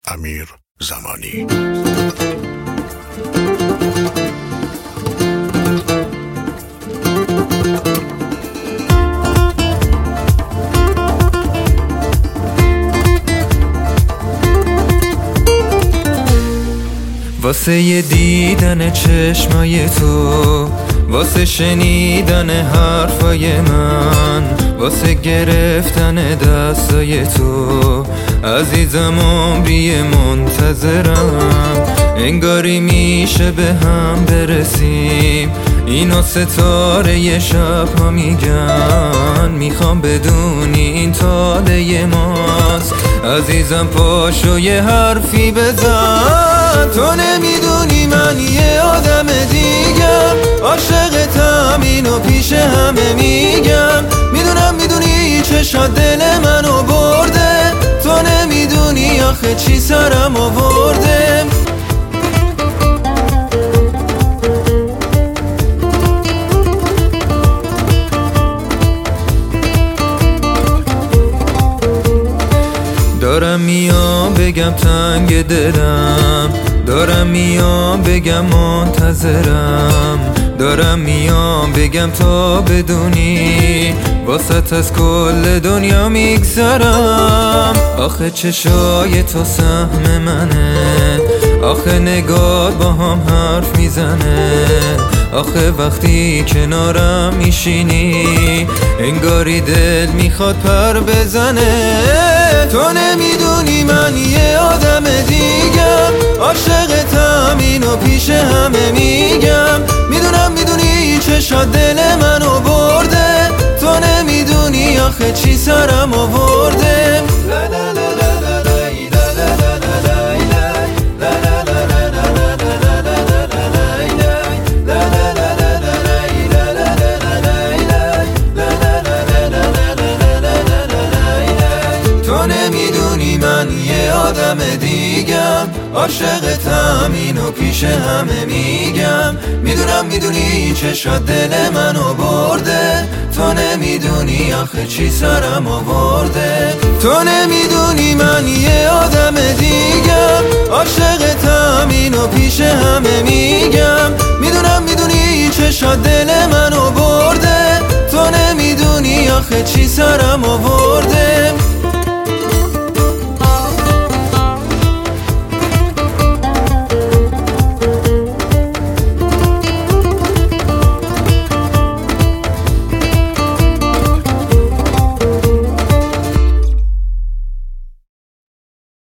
امیر زمانی. واسه یه دیدن چشمای تو، واسه شنیدن حرفای من، واسه گرفتن دستای تو، عزیزم عمری منتظرم. انگاری میشه به هم برسیم، اینو ستاره ی شب ها میگن. میخوام بدونی این تاله ماست، عزیزم پاشو یه حرفی بزن. تو نمیدونی من یه آدم دیگم، عاشقتم اینو پیش همه میگم. میدونی چشات دل منو برده، تو نمیدونی آخه چی سرم آورده. دارم میام بگم تنگ دلم، دارم میام بگم منتظرم، دارم میام بگم تا بدونی واسط از کل دنیا میگذرم. آخه چشای تو سهم منه، آخه نگاه با هم حرف میزنه، آخه وقتی کنارم میشینی انگاری دل میخواد پر بزنه. تو نمیدونی من یه آدم دیگم، عاشقتم اینو پیش همه میگم. میدونی چشات دل منو برده، تو نمیدونی آخه چی سرم آورده. نمیدونی من یه آدم دیگم، عاشقتم اینو پیش همه میگم. میدونی چشات دل منو برده، تو نمیدونی آخه چی سرم آورده. تو نمیدونی من یه آدم دیگم، عاشقتم اینو پیش همه میگم. میدونی چشات دل منو برده، تو نمیدونی آخه چی سرم آورده.